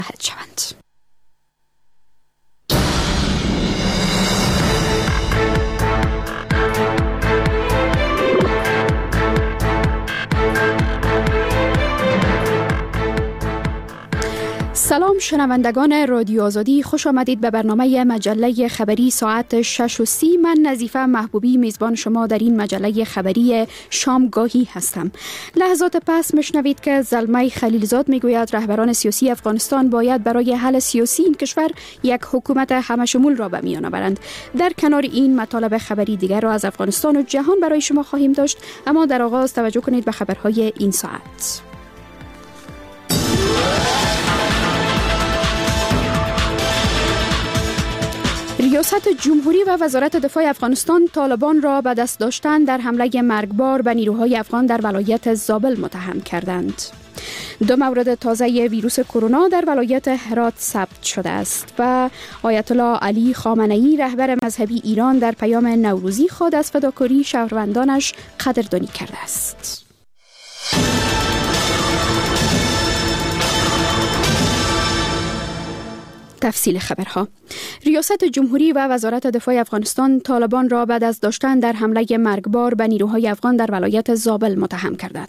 شوند. سلام شنوندگان رادیو آزادی، خوش آمدید به برنامه مجله خبری ساعت 6:30. من نظیفه محبوبی میزبان شما در این مجله خبری شامگاهی هستم. لحظات پس میشنوید که زلمه خلیلزاد میگوید رهبران سیاسی افغانستان باید برای حل سیاسی این کشور یک حکومت همشمول را به میان آورند. در کنار این مطالب خبری دیگر را از افغانستان و جهان برای شما خواهیم داشت، اما در آغاز توجه کنید به خبرهای این ساعت. ریاست جمهوری و وزارت دفاع افغانستان طالبان را به دست داشتن در حمله مرگبار به نیروهای افغان در ولایت زابل متهم کردند. 2 مورد تازه ویروس کرونا در ولایت هرات ثبت شده است و آیت الله علی خامنه‌ای رهبر مذهبی ایران در پیام نوروزی خود از فداکاری شهروندانش قدردانی کرده است. تفصیل خبرها. ریاست جمهوری و وزارت دفاع افغانستان طالبان را بعد از داشتن در حمله مرگبار به نیروهای افغان در ولایت زابل متهم کردند.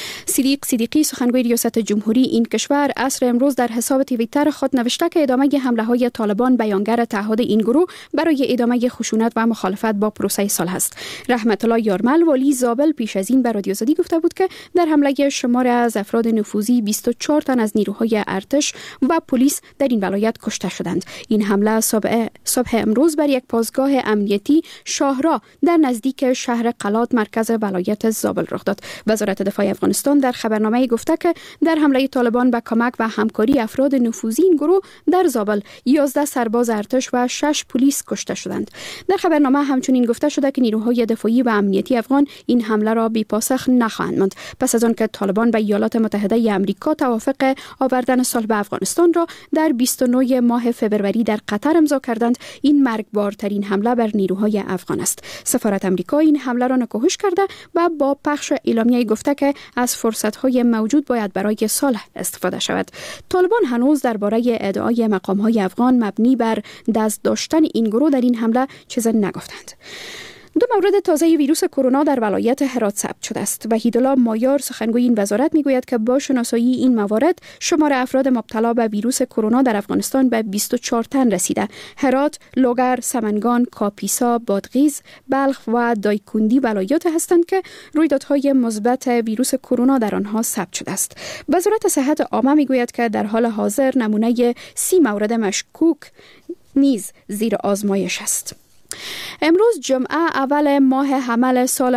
صدیقی سخنگوی ریاست جمهوری این کشور عصر امروز در حساب توییتر خود نوشته که ادامه حمله های طالبان بیانگر تعهد این گروه برای ادامه خشونت و مخالفت با پروسه صلح است. رحمت الله یارمل والی زابل پیش از این به رادیو آزادی گفته بود که در حمله شمار از افراد نفوذی 24 تن از نیروهای ارتش و پلیس در این ولایت کشته شدند. این حمله صبح امروز بر یک پاسگاه امنیتی شاهرا در نزدیک شهر قلات مرکز ولایت زابل رخ داد. وزارت دفاع افغانستان در خبرنامه گفته که در حمله طالبان به کمک و همکاری افراد نفوذی این گروه در زابل 11 سرباز ارتش و 6 پلیس کشته شدند. در خبرنامه همچنین گفته شده که نیروهای دفاعی و امنیتی افغان این حمله را بی‌پاسخ نخواهند ماند پس از آن که طالبان به ایالات متحده آمریکا توافق آوردن صلح به افغانستان را در 29 ماه فوریه در قطر امضا کردند. این مرگبارترین حمله بر نیروهای افغان است. سفارت آمریکا این حمله را نکوهش کرده و با پخش اعلامیه گفته که از فرصت‌های موجود باید برای صلح استفاده شود. طالبان هنوز درباره ادعای مقام‌های افغان مبنی بر دست داشتن این گروه در این حمله چیزی نگفتند. 2 مورد تازه ویروس کرونا در ولایت هرات ثبت شده است. وحیدالله مایار سخنگوی این وزارت میگوید که با شناسایی این موارد شمار افراد مبتلا به ویروس کرونا در افغانستان به 24 تن رسیده. هرات، لوگر، سمنگان، کاپیسا، بادغیس، بلخ و دایکندی ولایات هستند که رویدادهای مثبت ویروس کرونا در آنها ثبت شده است. وزارت صحت عامه میگوید که در حال حاضر نمونه 30 مورد مشکوک نیز زیر آزمایش است. امروز جمعه اول ماه حمل سال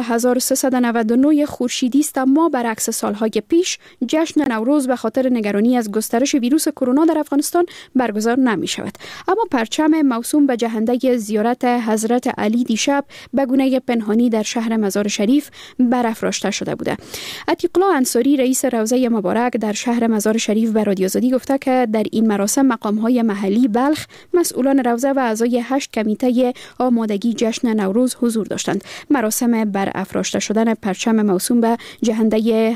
1399 خورشیدی است، اما برعکس سالهای پیش جشن نوروز به خاطر نگرانی از گسترش ویروس کرونا در افغانستان برگزار نمی شود. اما پرچم موسوم به جهنده زیارت حضرت علی دیشب به گونه پنهانی در شهر مزار شریف برافراشته شده بوده. عتیق الله انصاری رئیس روضه مبارک در شهر مزار شریف به رادیو آزادی گفته که در این مراسم مقام‌های محلی بلخ، مسئولان روضه و اعضای 8 کمیته آمادگی جشن نوروز حضور داشتند. مراسم برافراشته شدن پرچم موسوم به جهنده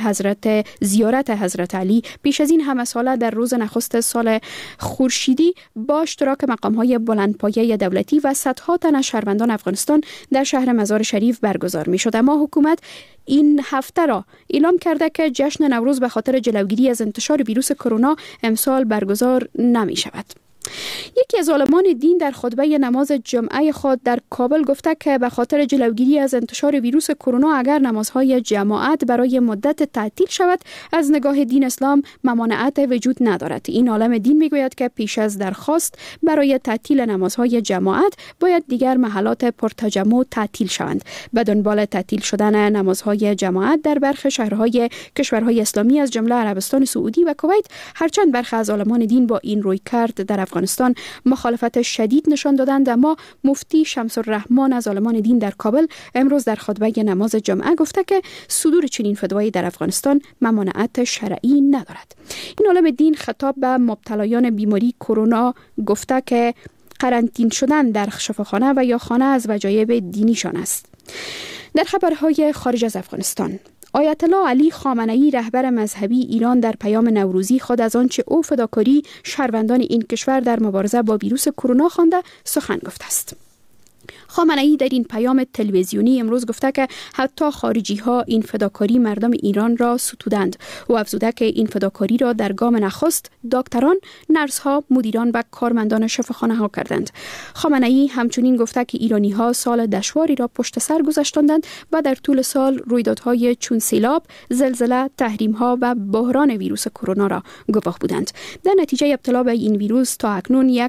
زیارت حضرت علی پیش از این همه ساله در روز نخست سال خورشیدی با اشتراک مقام‌های بلندپایه دولتی و صدها تن از شهروندان افغانستان در شهر مزار شریف برگزار می‌شد. اما حکومت این هفته را اعلام کرده که جشن نوروز به خاطر جلوگیری از انتشار ویروس کرونا امسال برگزار نمی شود. یکی از عالمان دین در خطبه نماز جمعه خود در کابل گفته که به خاطر جلوگیری از انتشار ویروس کرونا اگر نمازهای جماعت برای مدت تعطیل شود، از نگاه دین اسلام ممانعت وجود ندارد. این عالم دین میگوید که پیش از درخواست برای تعطیل نمازهای جماعت باید دیگر محلات پرتجمع تعطیل شوند. به دنبال تعطیل شدن نمازهای جماعت در برخی شهرهای کشورهای اسلامی از جمله عربستان سعودی و کویت، هرچند برخی از عالمان دین با این رویکرد در افغانستان مخالفت شدید نشان دادند، اما مفتی شمس الرحمن از عالمان دین در کابل امروز در خطبه نماز جمعه گفته که صدور چنین فتوایی در افغانستان ممانعت شرعی ندارد. این عالم دین خطاب به مبتلایان بیماری کرونا گفته که قرنطینه شدن در شفاخانه و یا خانه از وجایب دینیشان است. در خبرهای خارج از افغانستان، آیت الله علی خامنه‌ای رهبر مذهبی ایران در پیام نوروزی خود از آنچه او فداکاری شهروندان این کشور در مبارزه با ویروس کرونا خوانده سخن گفته است. خامنه‌ای در این پیام تلویزیونی امروز گفته که حتی خارجی ها این فداکاری مردم ایران را ستودند و افزوده که این فداکاری را در گام نخست دکتران، نرس ها، مدیران و کارمندان شفاخانه ها کردند. خامنه‌ای همچنین گفته که ایرانی ها سال دشواری را پشت سر گذاشتند و در طول سال رویدادهای چون سیلاب، زلزله، تحریم ها و بحران ویروس کرونا را گواه بودند. در نتیجه ابتلا به این ویروس تا اکنون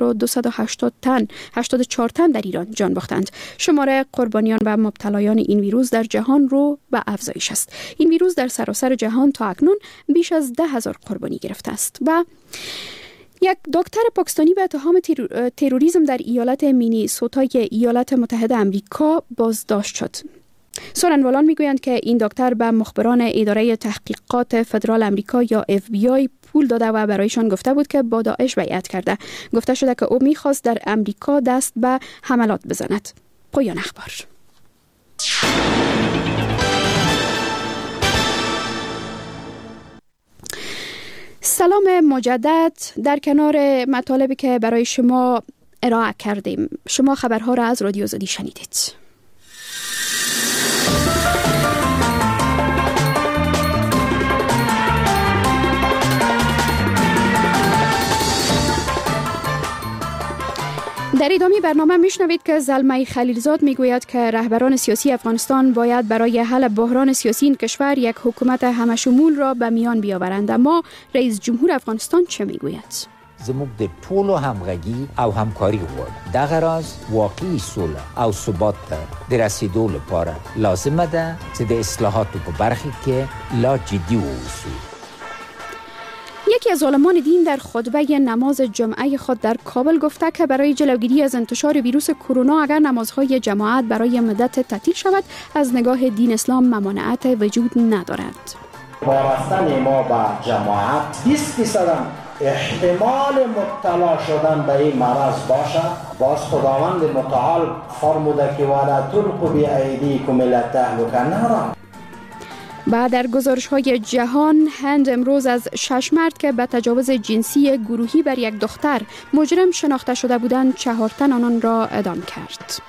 1284 تن در ایران جان باختند. شماره قربانیان و مبتلایان این ویروس در جهان رو به افزایش است. این ویروس در سراسر جهان تا اکنون بیش از 10,000 قربانی گرفته است و یک دکتر پاکستانی به اتهام تروریسم در ایالت مینیسوتای ایالات متحده آمریکا بازداشت شد. سخنوران میگویند که این دکتر به مخبران اداره تحقیقات فدرال آمریکا یا FBI پول داده و برایشان گفته بود که با داعش بیعت کرده. گفته شده که او میخواست در آمریکا دست به حملات بزند. پایان اخبار. سلام مجدد. در کنار مطالبی که برای شما ارائه کردیم، شما خبرها را از رادیو آزادی شنیدید. در ادامه برنامه میشنوید که زلمه خلیلزاد میگوید که رهبران سیاسی افغانستان باید برای حل بحران سیاسی این کشور یک حکومت همشمول را به میان بیاورند. اما رئیس جمهور افغانستان چه میگوید؟ زموږ د ټولو همغږي او همکاري غواړي. دغه راز واقعي سوله او ثبات ته د رسیدو لپاره لازمه ده چې د اصلاحاتو په برخه کې لا جدي واوسو. یکی از عالمان دین در خطبه نماز جمعه خود در کابل گفته که برای جلوگیری از انتشار ویروس کرونا اگر نمازهای جماعت برای مدت تعطیل شود، از نگاه دین اسلام ممانعت وجود ندارد. وابستن ما به جماعت 20% احتمال مبتلا شدن به این مرض باشه. باز خداوند متعال فرموده که ولا تلقوا بأیدیکم الی التهلکه نرا. بعد در گزارش‌های جهان، هند امروز از 6 مرد که به تجاوز جنسی گروهی بر یک دختر مجرم شناخته شده بودند 4 تن آنان را اعدام کرد.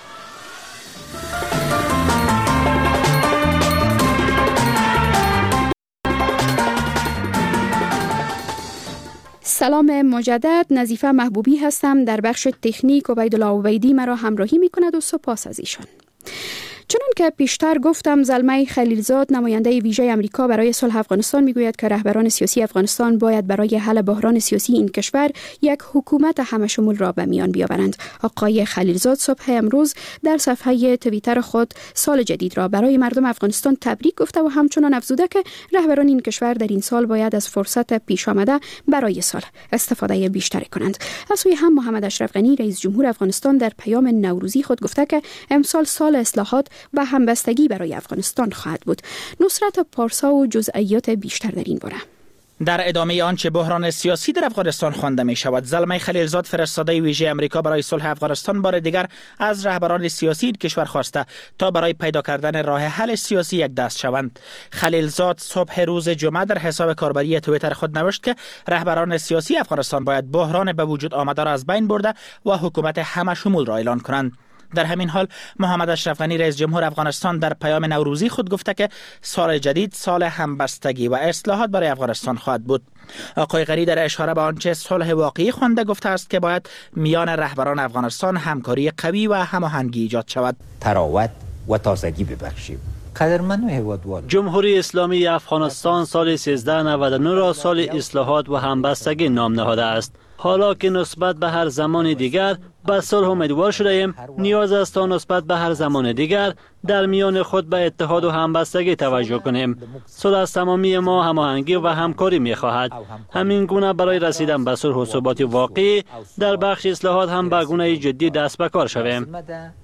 سلام مجدد. نظیفه محبوبی هستم. در بخش تکنیک عبیدالله عبیدی مرا همراهی می‌کند و سپاس از ایشان. چنان که پیشتر گفتم، زلمه خلیلزاد نماینده ویژه آمریکا برای صلح افغانستان میگوید که رهبران سیاسی افغانستان باید برای حل بحران سیاسی این کشور یک حکومت همشمول را به میان بیاورند. آقای خلیلزاد صبح امروز در صفحه توییتر خود سال جدید را برای مردم افغانستان تبریک گفته و همچنان افزوده که رهبران این کشور در این سال باید از فرصت پیش آمده برای صلح استفاده بیشتری کنند. از سوی هم محمد اشرف غنی رئیس جمهور افغانستان در پیام نوروزی خود گفته که امسال سال اصلاحات و همبستگی برای افغانستان خواهد بود. نصرت پارسا و جزئیات بیشتر در این باره. در ادامه آنچه بحران سیاسی در افغانستان خوانده می شود، زلمه خلیلزاد فرستاده ویژه امریکا برای صلح افغانستان بار دیگر از رهبران سیاسی این کشور خواسته تا برای پیدا کردن راه حل سیاسی یک دست شوند. خلیلزاد صبح روز جمعه در حساب کاربری توییتر خود نوشت که رهبران سیاسی افغانستان باید بحران به وجود آمده را از بین برده و حکومت همشمول را اعلان کنند. در همین حال محمد اشرف غنی رئیس جمهور افغانستان در پیام نوروزی خود گفته که سال جدید سال همبستگی و اصلاحات برای افغانستان خواهد بود. آقای غنی در اشاره به آنچه صلح واقعی خوانده گفته است که باید میان رهبران افغانستان همکاری قوی و هماهنگی ایجاد شود. تراوت و تازگی ببخشیم. جمهوری اسلامی افغانستان سال 1399 را سال اصلاحات و همبستگی نام نهاده است. حالا که نسبت به هر زمان دیگر به صلح امیدوار شده ایم، نیاز است تا نسبت به هر زمان دیگر در میان خود به اتحاد و همبستگی توجه کنیم. صلح از تمامی ما هماهنگی و همکاری می‌خواهد. همین گونه برای رسیدن به صلح و ثبات واقعی در بخش اصلاحات هم به گونه جدی دست به کار شویم.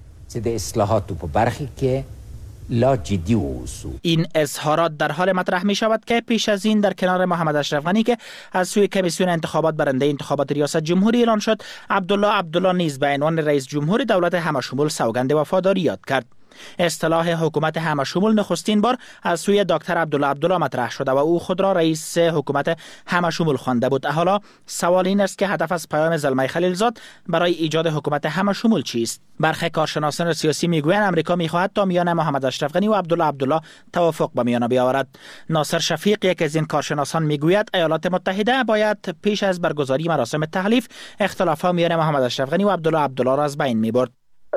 این اظهارات در حال مطرح می شود که پیش از این در کنار محمد اشرف غنی که از سوی کمیسیون انتخابات برنده انتخابات ریاست جمهوری اعلان شد، عبدالله نیز به عنوان رئیس جمهور دولت همشمول سوگند وفاداری یاد کرد. اصطلاح حکومت همشمول نخستین بار از سوی دکتر عبدالله مطرح شده و او خود را رئیس حکومت همشمول خوانده بود. حالا سوال این است که هدف از پیام زلمه خلیلزاد برای ایجاد حکومت همشمول چیست؟ برخی کارشناسان سیاسی میگویند امریکا میخواهد تا میان محمد اشرف غنی و عبدالله توافق به میان بیاورد. ناصر شفیق یک از این کارشناسان میگوید ایالات متحده باید پیش از برگزاری مراسم تحلیف اختلافات میان محمد اشرف غنی و عبدالله را از بین میبرد.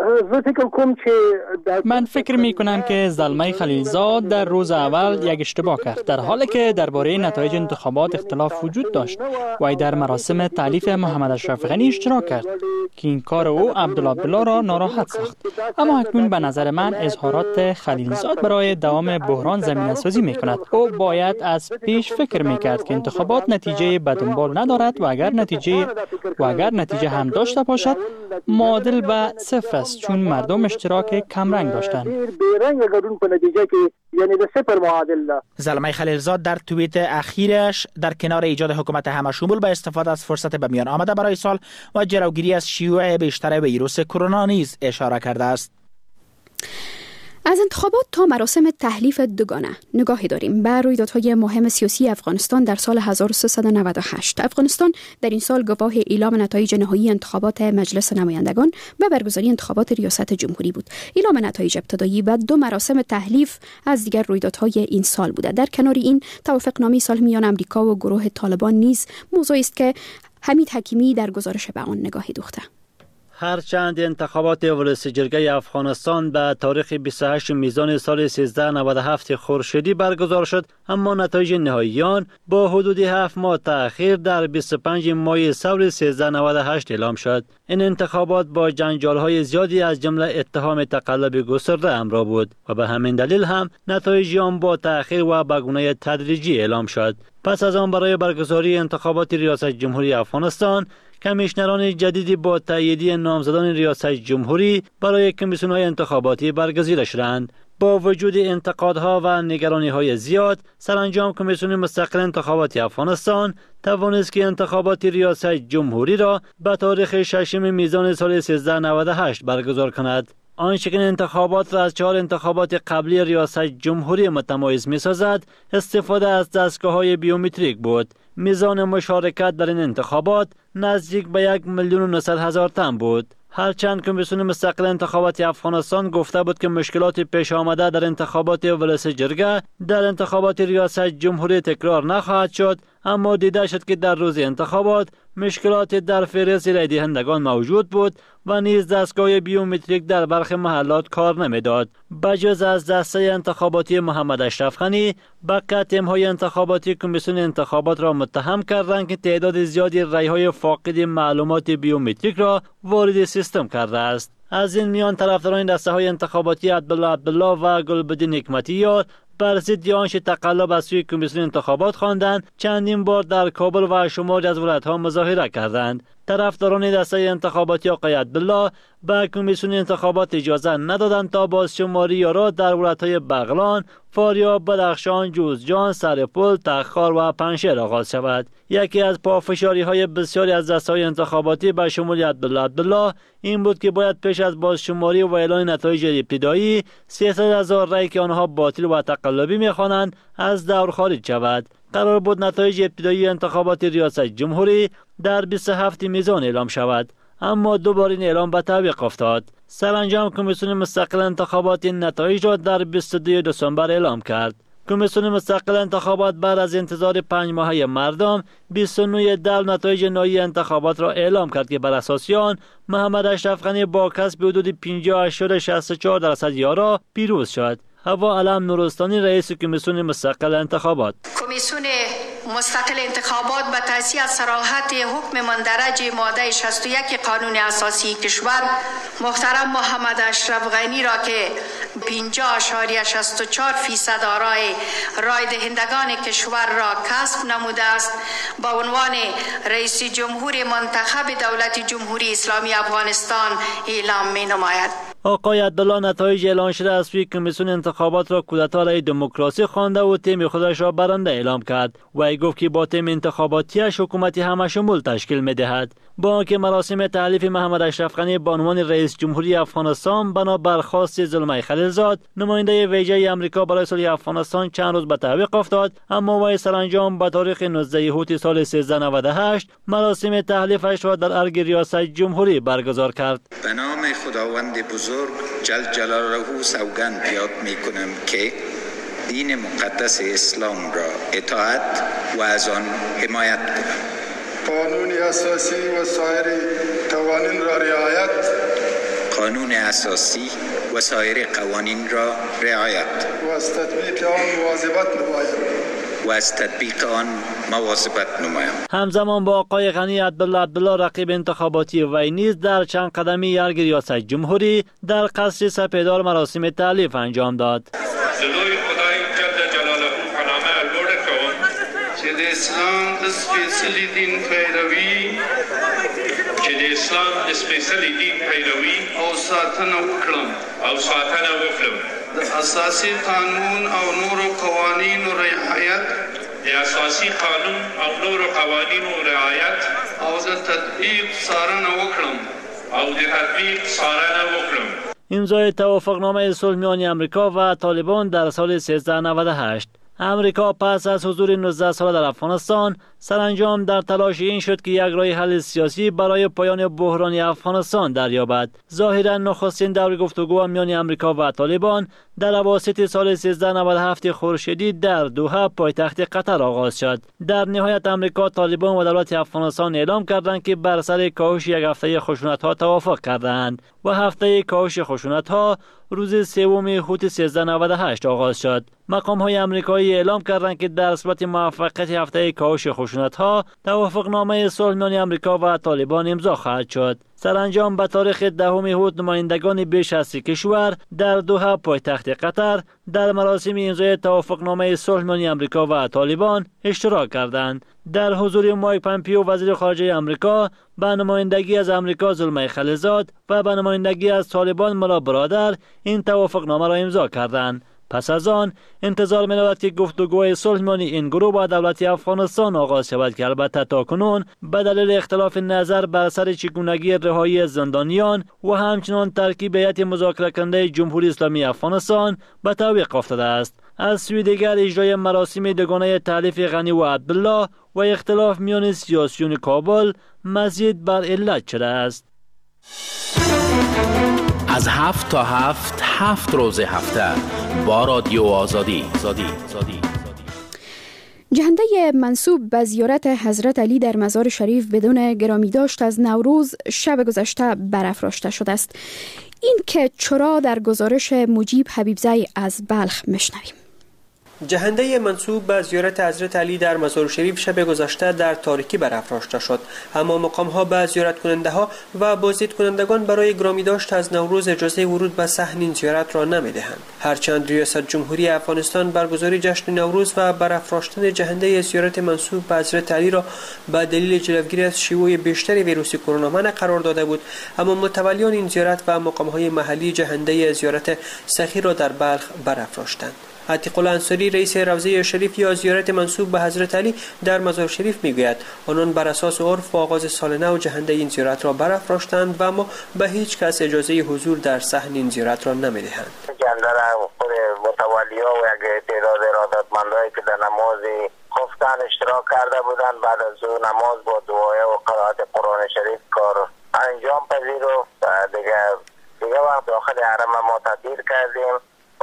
من فکر می کنم که زلمه خلیلزاد در روز اول یک اشتباه کرد، در حالی که درباره نتایج انتخابات اختلاف وجود داشت و در مراسم تحلیف محمد اشرف غنی اشتراک کرد که این کار او عبدالله را ناراحت ساخت. اما اکنون به نظر من اظهارات خلیلزاد برای دوام بحران زمینه سازی می کند. او باید از پیش فکر می کرد که انتخابات نتیجه به دنبال ندارد و اگر نتیجه هم داشته باشد معادل به صفر است، چون مردم اشتراک کمرنگ داشتند. زلمه خلیلزاد در توییت اخیرش در کنار ایجاد حکومت همشمول به استفاده از فرصت به میان آمده برای سال و جلوگیری از شیوع بیشتر ویروس کرونا نیز اشاره کرده است. از انتخابات تا مراسم تحلیف دوگانه نگاهی داریم به رویدادهای مهم سیاسی افغانستان در سال 1398. افغانستان در این سال گواه اعلام نتایج نهایی انتخابات مجلس نمایندگان و برگزاری انتخابات ریاست جمهوری بود. اعلام نتایج ابتدایی و 2 مراسم تحلیف از دیگر رویدادهای این سال بوده. در کنار این توافقنامه صلح میان امریکا و گروه طالبان نیز موضوعی است که حمید حکیمی در گزارش به آن نگاهی دوخته. هرچند انتخابات ولس جرگه افغانستان به تاریخ 28 میزان سال 1397 خورشیدی برگزار شد، اما نتایج نهایی آن با حدود 7 ماه تأخیر در 25 ماه سال 1398 اعلام شد. این انتخابات با جنجال‌های زیادی از جمله اتهام تقلب گسترده همراه بود و به همین دلیل هم نتایج آن با تأخیر و به گونه تدریجی اعلام شد. پس از آن برای برگزاری انتخابات ریاست جمهوری افغانستان کمیشنران جدیدی با تاییدیه نامزدان ریاست جمهوری برای کمیسیون‌های انتخاباتی برگزیده شدند. با وجود انتقادها و نگرانی‌های زیاد، سرانجام کمیسیون مستقل انتخاباتی افغانستان توانست که انتخابات ریاست جمهوری را به تاریخ 6 میزان سال 1398 برگزار کند. آنچه که انتخابات را از 4 انتخابات قبلی ریاست جمهوری متمایز می‌سازد، استفاده از دستگاه‌های بیومتریک بود. میزان مشارکت در این انتخابات نزدیک به 1,900,000 تن بود. هرچند کمیسیون مستقل انتخابات افغانستان گفته بود که مشکلات پیش آمده در انتخابات ولس جرگه در انتخابات ریاست جمهوری تکرار نخواهد شد، اما دیده شد که در روز انتخابات مشکلات در فهرست رای دهندگان موجود بود و نیز دستگاه بیومتریک در برخی محلات کار نمیداد. بجز از دسته انتخاباتی محمد اشرف غنی، بقیه تیم‌های انتخاباتی کمیسیون انتخابات را متهم کردند که تعداد زیادی رای‌های فاقد معلومات بیومتریک را وارد سیستم کرده است. از این میان طرفداران دسته‌های انتخاباتی عبدالله و گلبدین حکمتیار بر ضد آنچه تقلب از سوی کمیسیون انتخابات خواندند، چندین بار در کابل و شماری از ولایت‌ها مظاهره کردند. طرفداران دسته انتخاباتی آقای عبدالله به کمیسیون انتخابات اجازه ندادند تا بازشماری یارا در ولایت‌های بغلان، فاریاب، بدخشان، جوزجان، سرپل، تخار و پنجشیر آغاز شود. یکی از پافشاری‌های بسیاری از دسته‌های انتخاباتی به شمول عبدالله این بود که باید پیش از بازشماری و اعلان نتایج ابتدایی 300,000 رای که آنها باطل و تقلبی می‌خوانند از دور خارج شود. قرار بود نتایج ابتدایی انتخابات ریاست جمهوری در 27 میزان اعلام شود، اما دوباره این اعلام به تعویق افتاد. سرانجام کمیسیون مستقل انتخابات این نتایج را در 22 دسامبر اعلام کرد. کمیسیون مستقل انتخابات بعد از انتظار 5 ماهه مردم 29 نتایج نهایی انتخابات را اعلام کرد که بر اساس آن محمد اشرف غنی با کسب حدود 50.64% یارا پیروز شد. هوا علم نورستانی رئیس کمیسیون مستقل انتخابات. کمیسیون مستقل انتخابات به تأسیس صراحت حکم مندرج ماده 61 قانون اساسی کشور محترم محمد اشرف غنی را که 50.64% رای دهندگان کشور را کسب نموده است با عنوان رئیس جمهور منتخب دولت جمهوری اسلامی افغانستان اعلام می نماید. آقای عبدالله نتایج اعلان شده از سوی کمیسیون انتخابات را کودتا علیه دموکراسی خوانده و تیم خودش را برنده اعلام کرد. وی گفت که با تیم انتخاباتیش حکومتی همشمول تشکیل می‌دهد. با آنکه مراسم تحلیف محمد اشرف غنی به عنوان رئیس جمهوری افغانستان بنابر خواست زلمه خلیلزاد نماینده ویژه آمریکا برای صلح افغانستان چند روز به تعویق افتاد، اما وی سرانجام به تاریخ 19 اوت سال 1398 مراسم تحلیفش را در ارگ ریاست جمهوری برگزار کرد. به نام خداوند بزرگ جل جلاله سوگند یاد می‌کنم که دین مقدس اسلام را اطاعت و از آن حمایت کنم. قانون اساسی و سایر قوانین را رعایت. قانون اساسی و سایر قوانین را رعایت. و از تطبیق آن مواظبت نمایم. همزمان با آقای غنی عبدالله رقیب انتخاباتی وی نیز در چند قدمی ارگ ریاست جمهوری در قصر سپیدار مراسم تحلیف انجام داد. جلوی خدای جل جلاله پنامه البرده کنم که د اسلام د سپیڅلي دین پیروي او ساتنه وکړم د اساسي قانون او نورو قوانینو رعایت او د تطبیق څارنه وکړم. امضای توافقنامه صلح میان آمریکا و طالبان در سال 1398. امریکا پس از حضور 19 ساله در افغانستان سرانجام در تلاش این شد که یک راه حل سیاسی برای پایان بحران افغانستان دریابد. ظاهرا نخستین دور گفتگو میان امریکا و طالبان در اواسط سال 1397 خورشیدی در دوحه پایتخت قطر آغاز شد. در نهایت امریکا، طالبان و دولت افغانستان اعلام کردند که بر سر کاهش یک هفته خشونت‌ها توافق کردند و هفته کاهش خشونت‌ها روز سوم اوت 1398 آغاز شد. مقام‌های آمریکایی اعلام کردند که در صورت موفقیت هفته کاهش خشونت‌ها توافقنامه صلح میان آمریکا و طالبان امضا خواهد شد. سرانجام به تاریخ 10 اوت نمایندگان بیش از 30 کشور در دوحه پایتخت قطر در مراسم امضای توافقنامه صلح میان آمریکا و طالبان اشتراک کردند. در حضور مایک پامپیو وزیر خارجه آمریکا، به نمایندگی از آمریکا زلمه خلیلزاد و به نمایندگی از طالبان ملا برادر این توافقنامه را امضا کردند. پس از آن انتظار می‌رود که گفتگوهای صلح میان این گروه با دولت افغانستان آغاز شود که البته تاکنون به دلیل اختلاف نظر بر سر چگونگی رهایی زندانیان و همچنان ترکیب هیئت مذاکره کننده جمهوری اسلامی افغانستان به تعویق افتاده است. از سوی دیگر اجرای مراسم دوگانه تحلیف غنی و عبدالله و اختلاف میان سیاسیون کابل مزید بر علت شده است. از 7 تا 7 روز هفته با رادیو آزادی. جهنده منسوب به زیارت حضرت علی در مزار شریف بدون گرامی داشت از نوروز شب گذشته برافراشته شده است. این که چرا در گزارش مجیب حبیبزی از بلخ میشنویم. جهنده منسوب به زیارت حضرت علی در مزار شریف شب گذشته در تاریکی برافراشته شد، اما مقام‌ها به زیارت کننده ها و بازدید کنندگان برای گرامی داشت از نوروز اجازه ورود به صحن این زیارت را نمی‌دهند. هرچند ریاست جمهوری افغانستان برگزاری جشن نوروز و برافراشتن جهنده زیارت منسوب به حضرت علی را به دلیل جلوگیری از شیوع بیشتر ویروس کرونا منع قرار داده بود، اما متولیان این زیارت و مقام‌های محلی جهنده زیارت سخی را در بلخ برافراشتند. عتیق الله انصاری رئیس روضه شریف یا زیارت منسوب به حضرت علی در مزار شریف میگوید آنان بر اساس عرف و آغاز سال نو جهنده این زیارت را برافراشتند و اما به هیچ کس اجازه حضور در صحن این زیارت را نمیدهند. جهنده را خود متولی‌ها و یک تعداد ارادتمندایی که در نماز خفتن اشتراک کرده بودند، بعد از او نماز با دعای و قرائت قرآن شریف کار انجام پذیرفت. دیگه وقت داخل حرم ما تعطیل کردیم.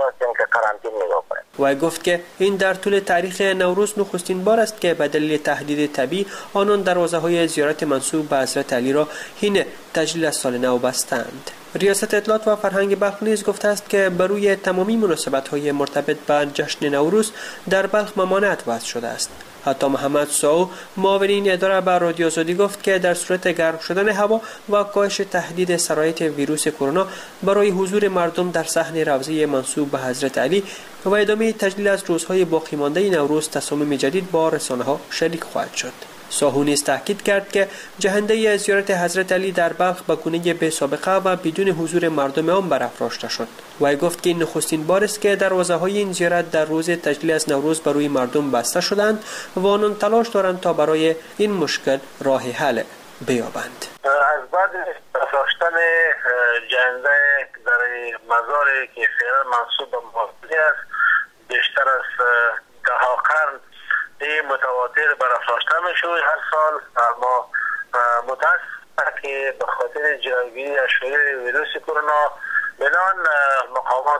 و گفت که این در طول تاریخ نوروز نخستین بار است که به دلیل تهدید طبیعی آنان دروازه‌های زیارت منسوب به حضرت علی را حین تجلیل از سال نو بستند. ریاست اطلاعات و فرهنگ بلخ نیز گفته است که بر روی تمامی مناسبت‌های مرتبط به جشن نوروز در بلخ ممانعت وضع شده است. حتی محمد ساو معاون این اداره به رادیو آزادی گفت که در صورت گرم شدن هوا و کاهش تهدید سرایت ویروس کرونا برای حضور مردم در صحن روضه منسوب به حضرت علی و ادامه تجلیل از روزهای باقی مانده نوروز تصامیم جدید با رسانه‌ها شریک خواهد شد. ساهو نیز تاکید کرد که جهنده زیارت حضرت علی در بلخ به گونه بی سابقه و بدون حضور مردم عام برافراشته شد. وی گفت که این نخستین بار است که دروازه‌های این زیارت در روز تجلیل از نوروز بر روی مردم بسته شدند و آنان تلاش دارند تا برای این مشکل راه حل بیابند. از بعد برافراشتن جهنده در مزار که فعلا منصوب به محافظی است، بیشتر از ده‌ها قرن این متواتر برافراشته میشه هر سال، اما متاسفانه که به خاطر جلوگیری از شیوع ویروس کرونا بنان مقامات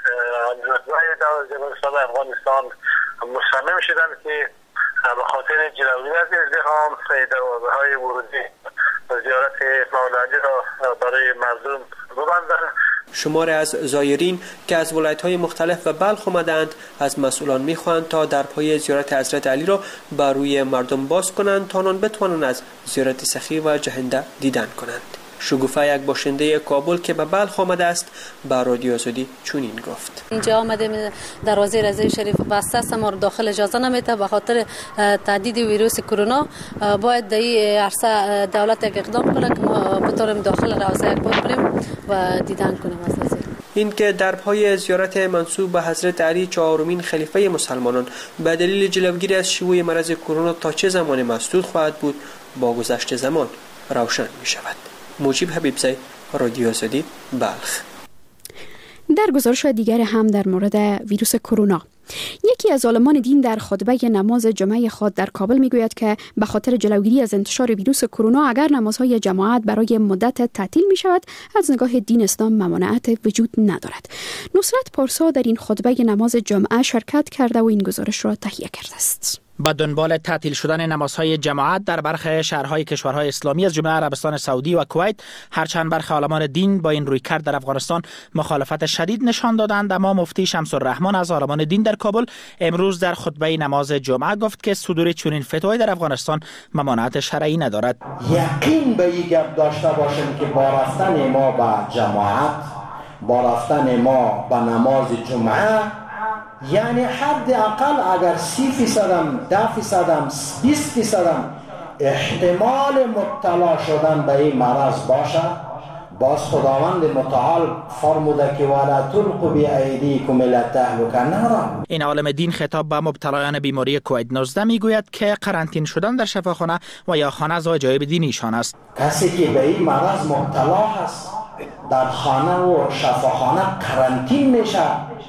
دولت افغانستان مصمم شدند که به خاطر جلوگیری از ازدحام دروازه‌های ورودی زیارت مولا علی را برای مردم ببندند. شمار از زایرین که از ولایت‌های مختلف و بلخ آمدند از مسئولان می‌خواهند تا درپای زیارت حضرت علی را بر روی مردم باز کنند تا آنان بتوانند از زیارت سخی و جهنده دیدن کنند. شگوفه یک باشنده کابل که به بلخ آمده است به رادیو آزادی چنین گفت: اینجا آمده دروازه رضای شریف بسته است، ما داخل اجازه نمیده به خاطر تهدید ویروس کرونا. باید در این عرصه دولت یک اقدام کنه که ما بتونیم داخل روضه یک بار بریم و دیدن کنیم. این که در پای زیارت منسوب به حضرت علی چهارمین خلیفه مسلمانان به دلیل جلوگیری از شیوع مرض کرونا تا چه زمان مسدود خواهد بود با گذشت زمان روشن می شود. موجب حبیبزی، رادیو آزادی، بلخ. در گزارش دیگر هم در مورد ویروس کرونا، یکی از عالمان دین در خطبه نماز جمعه خود در کابل میگوید که به خاطر جلوگیری از انتشار ویروس کرونا اگر نمازهای جماعت برای مدت تعطیل می شود، از نگاه دین اسلام ممانعت وجود ندارد. نصرت پارسا در این خطبه نماز جمعه شرکت کرده و این گزارش را تهیه کرده است. با دنبال تعطیل شدن نمازهای جماعت در برخی شهرهای کشورهای اسلامی از جمله عربستان سعودی و کویت، هرچند برخی عالمان دین با این رویکرد در افغانستان مخالفت شدید نشان دادند، اما مفتی شمس الرحمن از عالمان دین در کابل امروز در خطبه نماز جمعه گفت که صدور چنین فتوای در افغانستان ممانعت شرعی ندارد. یقین به این گپ داشته باشیم که با رفتن ما به جماعت، با رفتن ما به نماز جمعه، یعنی حداقل اگر 30%، 10%، 20% احتمال مبتلا شدن به این مرض باشه، باز خداوند متعال فرموده که ولا تلقوا بایدیکم الی التهلکه نارا. این عالم دین خطاب به مبتلایان بیماری کووید 19 میگوید که قرنطینه شدن در شفاخانه و یا خانه از عجایب دینیشان است. کسی که به این مرض مبتلا هست در خانه و شفاخانه قرنطینه میشه،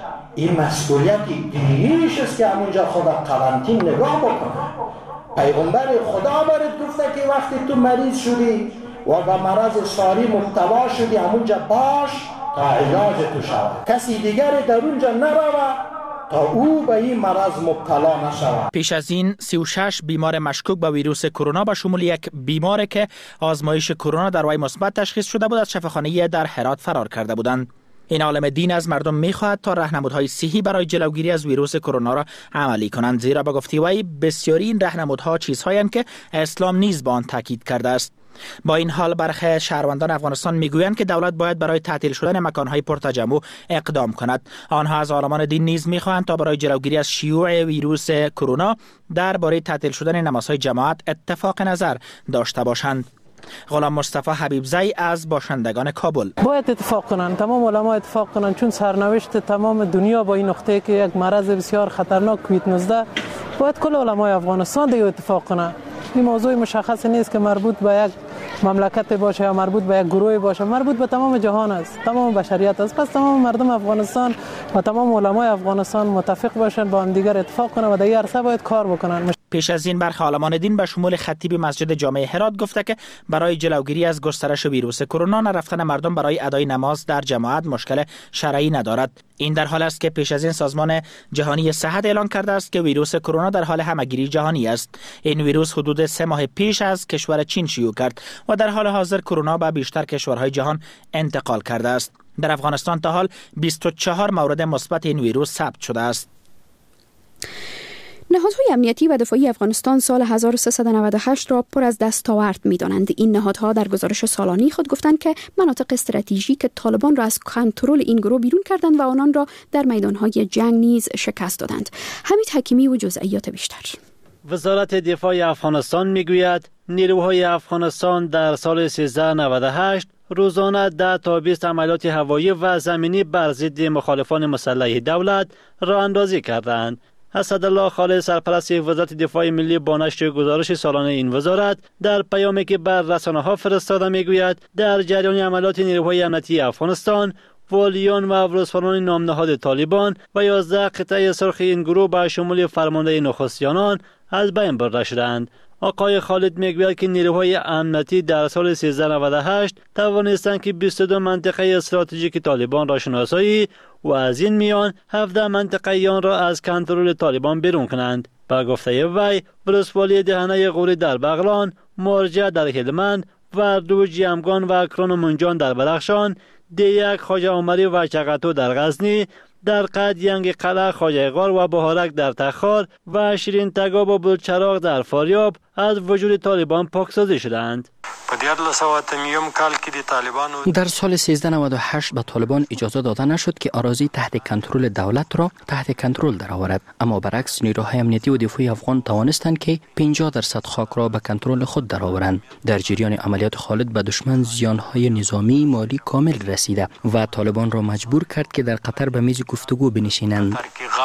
این مسئولیت دینیش است که همونجا خدا قرنطینه نگاه بکنه. پیغمبر خدا برات گفته که وقتی تو مریض شدی و به مرض ساری مبتلا شدی همونجا باش تا علاج تو شود، کسی دیگر در اونجا نروه تا او به این مرض مبتلا نشود. پیش از این 36 بیمار مشکوک به ویروس کرونا به شمول یک بیمار که آزمایش کرونا در وی مثبت تشخیص شده بود از شفاخانه در هرات فرار کرده بودند. این عالم دین از مردم می‌خواهد تا راهنمودهای صحی برای جلوگیری از ویروس کرونا را عملی کنند، زیرا به گفته وی بسیاری این راهنمودها چیزهایی که اسلام نیز به آن تاکید کرده است. با این حال برخی شهروندان افغانستان میگویند که دولت باید برای تعطیل شدن مکانهای پرتجمع اقدام کند. آنها از عالمان دین نیز میخواهند تا برای جلوگیری از شیوع ویروس کرونا درباره تعطیل شدن نمازهای جماعت اتفاق نظر داشته باشند. غلام مصطفی حبیبزی از باشندگان کابل: باید اتفاق کنند، تمام علما اتفاق کنند، چون سرنوشت تمام دنیا با این نقطه که یک مرض بسیار خطرناک کووید 19 باید کل علمای افغانستان دیگه اتفاق کنند. این موضوع مشخص نیست که مربوط به یک مملکت باشه یا مربوط به یک گروه باشه، مربوط به تمام جهان است، تمام بشریت است. پس تمام مردم افغانستان و تمام علمای افغانستان متفق باشند، با هم دیگر اتفاق کنند و در این عرصه باید کار بکنند. پیش از این برخی عالمان دین به شمول خطیب مسجد جامع هرات گفته که برای جلوگیری از گسترش ویروس کرونا نرفتن مردم برای ادای نماز در جماعت مشکل شرعی ندارد. این در حال است که پیش از این سازمان جهانی صحت اعلان کرده است که ویروس کرونا در حال همهگیری جهانی است. این ویروس حدود 3 ماه پیش از کشور چین شیوع کرد و در حال حاضر کرونا به بیشتر کشورهای جهان انتقال کرده است. در افغانستان تا حال 24 مورد مثبت این ویروس ثبت شده است. نهادهای امنیتی و دفاعی افغانستان سال 1398 را پر از دستاورد می‌دانند. این نهادها در گزارش سالانه خود گفتند که مناطق استراتژیک طالبان را از کنترل این گروه بیرون کردند و آنان را در میدانهای جنگ نیز شکست دادند. حمید حکیمی و جزئیات بیشتر. وزارت دفاع افغانستان میگوید نیروهای افغانستان در سال 1398 روزانه 10 تا 20 عملیات هوایی و زمینی بر ضد مخالفان مسلح دولت راه اندازی کردند. اسدالله خالد سرپرست وزارت دفاع ملی با نشر گزارش سالانه این وزارت در پیامی که بر رسانه‌ها فرستاده میگوید در جریان عملیات نیروهای امنیتی افغانستان والیان و ورزشکاران نامنهاد طالبان و 11 قطعه سرخ این گروه به شمول فرمانده نخستیانان از بین برده شدند. آقای خالد میگوید که نیروهای امنیتی در سال 1398 توانستند که 22 منطقه استراتژیک طالبان را شناسایی و از این میان 17 منطقه آن را از کنترل طالبان بیرون کنند. با گفته وی، ولسوالی دهنه غوری در بغلان، مارجه در هلمند، وردو، جیمگان و کران و منجان در بدخشان، دیک، خواجه عمری و چغتو در غزنی، در قد ینگ قلعه، خواجه غار و بهارک در تخار و شیرین تگاب و بلچراغ در فاریاب از وجود طالبان پاکسازی شدند. در سال 1398 به طالبان اجازه داده نشد که اراضی تحت کنترل دولت را تحت کنترل درآورد، اما برعکس نیروهای امنیتی و دفاعی افغان توانستند که 50% خاک را به کنترل خود درآورند. در جریان عملیات خالد به دشمن زیانهای نظامی مالی کامل رسیده و طالبان را مجبور کرد که در قطر به میز گفتگو بنشینند.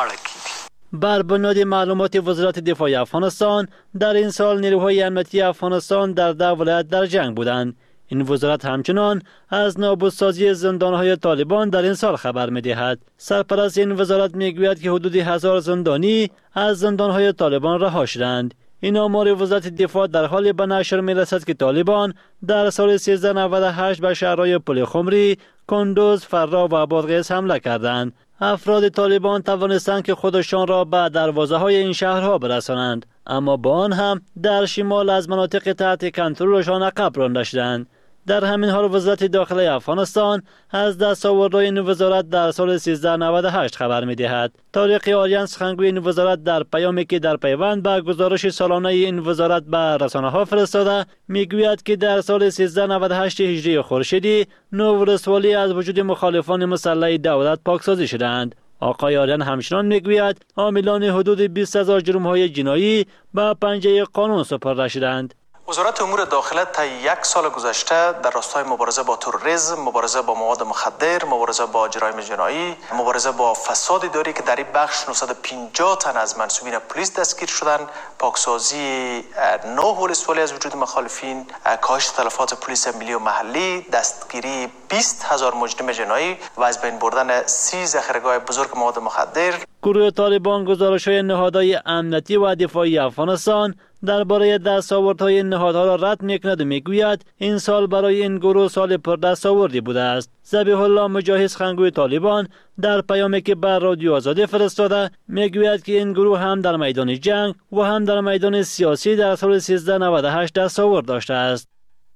بر بنیاد معلومات وزارت دفاع افغانستان در این سال نیروهای امنیتی افغانستان در 10 ولایت در جنگ بودند. این وزارت همچنان از نابودسازی زندانهای طالبان در این سال خبر می‌دهد. سرپرست این وزارت میگوید که حدود 1000 زندانی از زندانهای طالبان رها شدند. این آمار وزارت دفاع در حال به نشر می‌رسد که طالبان در سال 1398 به شهرهای پل خمری، کندوز، فرا و بادغیس حمله کردند. افراد طالبان توانستند که خودشان را به دروازه‌های این شهرها برسانند، اما با آن هم در شمال از مناطق تحت کنترلشان عقب رانده شدند. در همین حال وزارت داخلی افغانستان از دستاوردهای این وزارت در سال 1398 خبر می‌دهد. طارق آریان سخنگوی این وزارت در پیامی که در پیوند به گزارش سالانه این وزارت به رسانه‌ها فرستاده میگوید که در سال 1398 هجری خورشیدی 9 ولسوالی از وجود مخالفان مسلح دولت پاکسازی شدند. آقای آریان همچنان میگوید عاملان حدود 20,000 جرم‌های جنایی به پنجه قانون سپرده شدند. وزارت امور داخله تا 1 سال گذشته در راستای مبارزه با تروریسم، مبارزه با مواد مخدر، مبارزه با جرایم جنایی، مبارزه با فساد اداری که در این بخش 950 تن از منصوبین پلیس دستگیر شدند، پاکسازی 9 ولسوالی از وجود مخالفین، کاهش تلفات پلیس ملی و محلی، دستگیری 20,000 مجرم جنایی و از بین بردن 30 ذخیره‌گاه بزرگ مواد مخدر. گروه طالبان گزارش‌های نهادهای امنیتی و دفاعی افغانستان درباره دستاوردهای این نهادها را رد می‌کند و میگوید این سال برای این گروه سال پر دستاوردی بوده است. ذبیح الله مجاهد سخنگوی طالبان در پیامی که بر رادیو آزادی فرستاده میگوید که این گروه هم در میدان جنگ و هم در میدان سیاسی در سال 1398 دستاورد داشته است.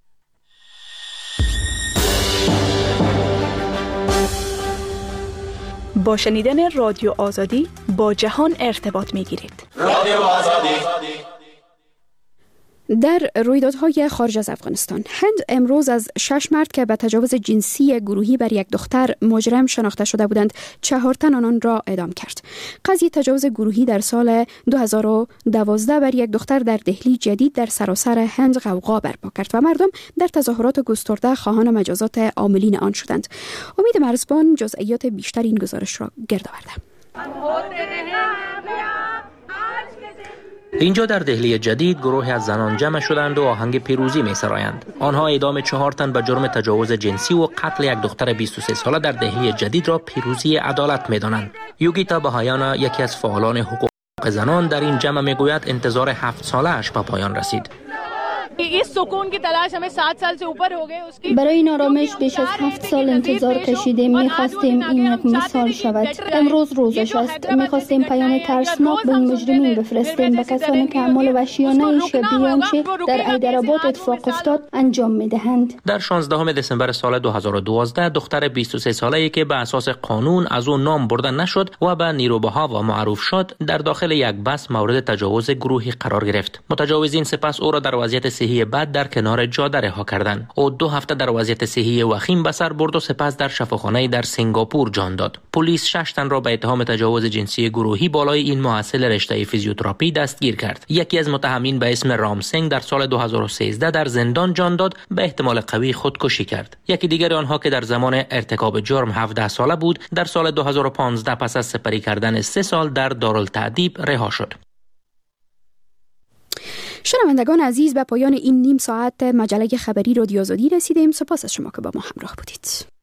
با شنیدن رادیو آزادی با جهان ارتباط می‌گیرید. رادیو آزادی. در رویدادهای خارج از افغانستان، هند امروز از 6 مرد که به تجاوز جنسی گروهی بر یک دختر مجرم شناخته شده بودند 4 تن آنان را اعدام کرد. قضیه تجاوز گروهی در سال 2012 بر یک دختر در دهلی جدید در سراسر هند غوغا برپا کرد و مردم در تظاهرات گسترده خواهان مجازات عاملین آن شدند. امید مرزبان جزئیات بیشتر این گزارش را گرد آورده. اینجا در دهلی جدید گروه از زنان جمع شدند و آهنگ پیروزی می سرایند. آنها اعدام 4 تن به جرم تجاوز جنسی و قتل یک دختر 23 ساله در دهلی جدید را پیروزی عدالت می دانند. یوگیتا بهایانا، یکی از فعالان حقوق زنان، در این جمع می گوید انتظار 7 ساله اش به پایان رسید. برای این آرامش بیش از 7 سال انتظار کشیدیم. می‌خواستیم این یک مثال شود. امروز روزش است. می‌خواستیم پیام ترسناک به این مجرمین بفرستیم، به کسانی که اعمال وحشیانه شبیه آنچه در حیدرآباد اتفاق افتاد انجام می‌دهند. در 16 دسامبر سال 2012 دختر 23 ساله‌ای که به اساس قانون از او نام برده نشد و به نیروبها و معروف شد، در داخل یک بس مورد تجاوز گروهی قرار گرفت. متجاوزین سپس او را در وضعیت صحی بد در کنار جاده رها کردند. او 2 هفته در وضعیت صحی وخیم به سر برد و سپس در شفاخانه در سنگاپور جان داد. پلیس 6 تن را به اتهام تجاوز جنسی گروهی بالای این محصل رشته فیزیوتراپی دستگیر کرد. یکی از متهمین به اسم رام سنگ در سال 2013 در زندان جان داد، به احتمال قوی خودکشی کرد. یکی دیگر آنها که در زمان ارتکاب جرم 17 ساله بود، در سال 2015 پس از سپری کردن 3 سال در دارالتعذیب رها شد. شنوندگان عزیز، به پایان این نیم ساعت مجله خبری رادیو آزادی رسیدیم. سپاس از شما که با ما همراه بودید.